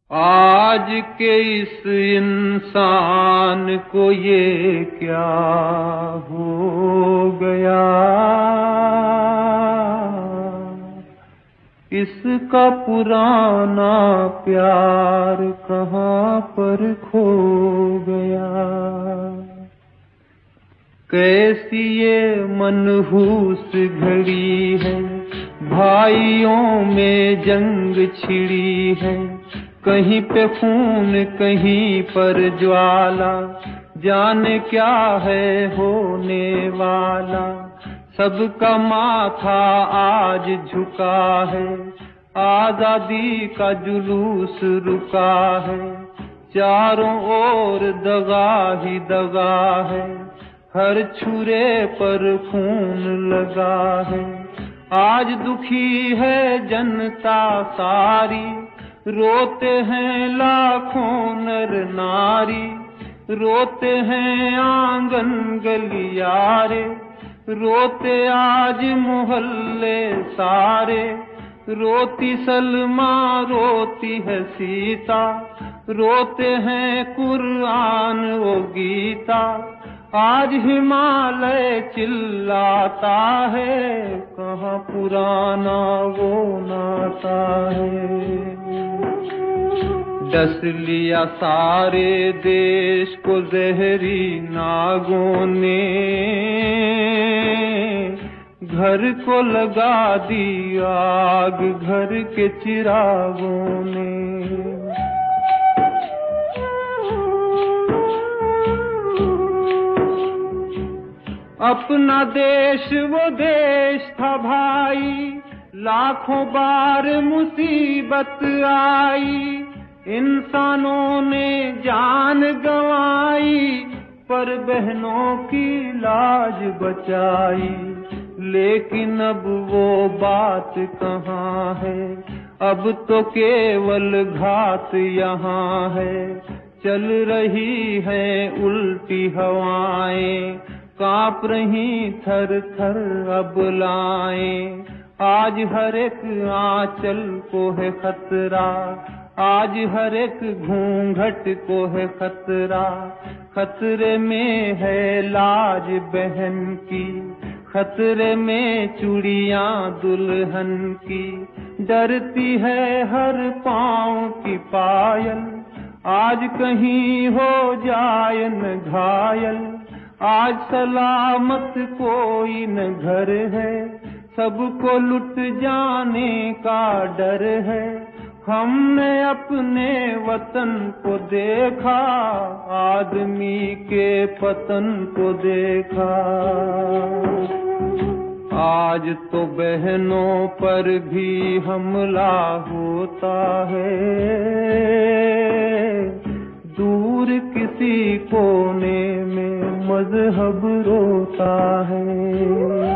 आज के इस इंसान को ये क्या हो गया, इसका पुराना प्यार कहाँ पर खो गया। कैसी ये मनहूस घड़ी है, भाइयों में जंग छिड़ी है। कहीं पे खून कहीं पर ज्वाला, जाने क्या है होने वाला। सबका माथा आज झुका है, आजादी का जुलूस रुका है। चारों ओर दगा ही दगा है, हर छुरे पर खून लगा है। आज दुखी है जनता सारी, रोते हैं लाखों नर नारी। रोते हैं आंगन गलियारे, रोते आज मोहल्ले सारे। रोती सलमा रोती है सीता, रोते हैं कुरान वो गीता। आज हिमालय चिल्लाता है, कहाँ पुराना वो नाता है। डस लिया सारे देश को जहरी नागों ने, घर को लगा दी आग घर के चिरागों ने। अपना देश वो देश था भाई, लाखों बार मुसीबत आई। इंसानों ने जान गंवाई, पर बहनों की लाज बचाई। लेकिन अब वो बात कहाँ है, अब तो केवल घात यहाँ है। चल रही है उल्टी हवाएं, कांप रही थर थर अबलाएं। आज हर एक आंचल को है खतरा, आज हर एक घूंघट को है खतरा। खतरे में है लाज बहन की, खतरे में चूड़ियां दुल्हन की। डरती है हर पांव की पायल, आज कहीं हो जाए न घायल। आज सलामत कोई न घर है, सबको लुट जाने का डर है। हमने अपने वतन को देखा, आदमी के पतन को देखा। आज तो बहनों पर भी हमला होता है, दूर किसी कोने में मजहब रोता है।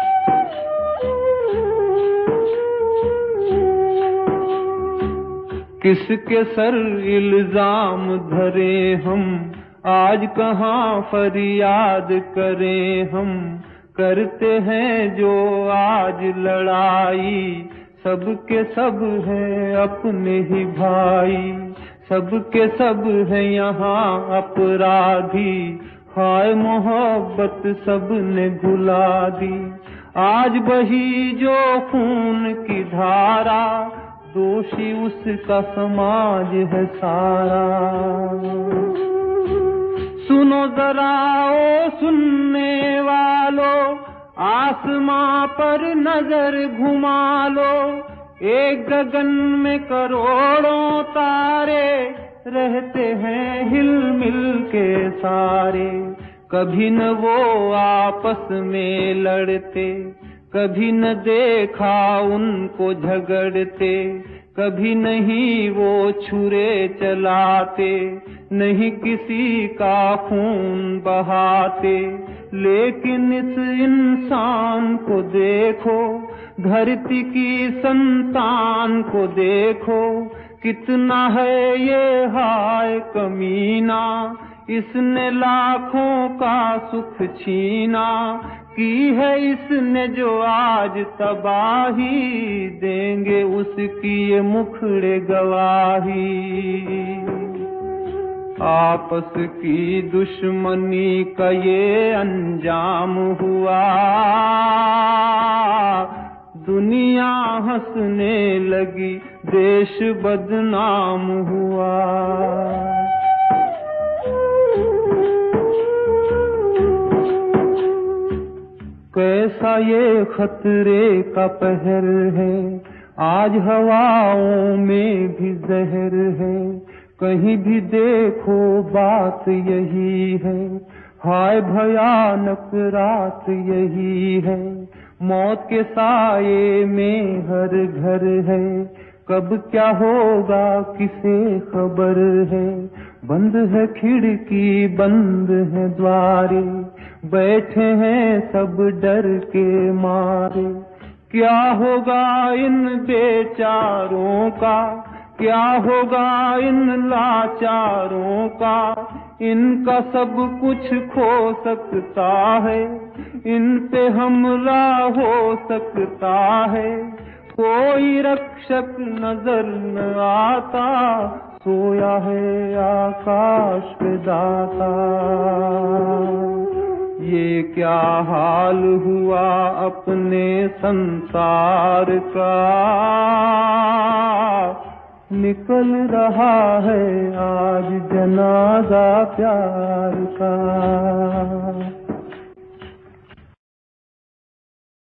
किसके सर इल्जाम धरे हम, आज कहाँ फरियाद करें हम। करते हैं जो आज लड़ाई, सबके सब हैं अपने ही भाई। सबके सब हैं यहाँ अपराधी, हाय मोहब्बत सबने भुला दी। आज बही जो खून की धारा, दोषी उसका समाज है सारा। सुनो जरा ओ सुनने वालों, आसमां पर नजर घुमा लो। एक गगन में करोड़ों तारे, रहते हैं हिल मिल के सारे। कभी न वो आपस में लड़ते, कभी न देखा उनको झगड़ते। कभी नहीं वो छुरे चलाते, नहीं किसी का खून बहाते। लेकिन इस इंसान को देखो, धरती की संतान को देखो। कितना है ये हाय कमीना, इसने लाखों का सुख छीना। की है इसने जो आज तबाही, देंगे उसकी ये मुखड़े गवाही। आपस की दुश्मनी का ये अंजाम हुआ, दुनिया हंसने लगी, देश बदनाम हुआ। कैसा ये खतरे का पहर है, आज हवाओं में भी जहर है। कहीं भी देखो बात यही है, हाय भयानक रात यही है। मौत के साये में हर घर है, कब क्या होगा किसे खबर है। बंद है खिड़की बंद है द्वारे, बैठे हैं सब डर के मारे। क्या होगा इन बेचारों का, क्या होगा इन लाचारों का। इनका सब कुछ खो सकता है, इन पे हमला हो सकता है। कोई रक्षक नजर न आता, सोया है आकाश पे दाता। ये क्या हाल हुआ अपने संसार का, निकल रहा है आज जनाजा प्यार का।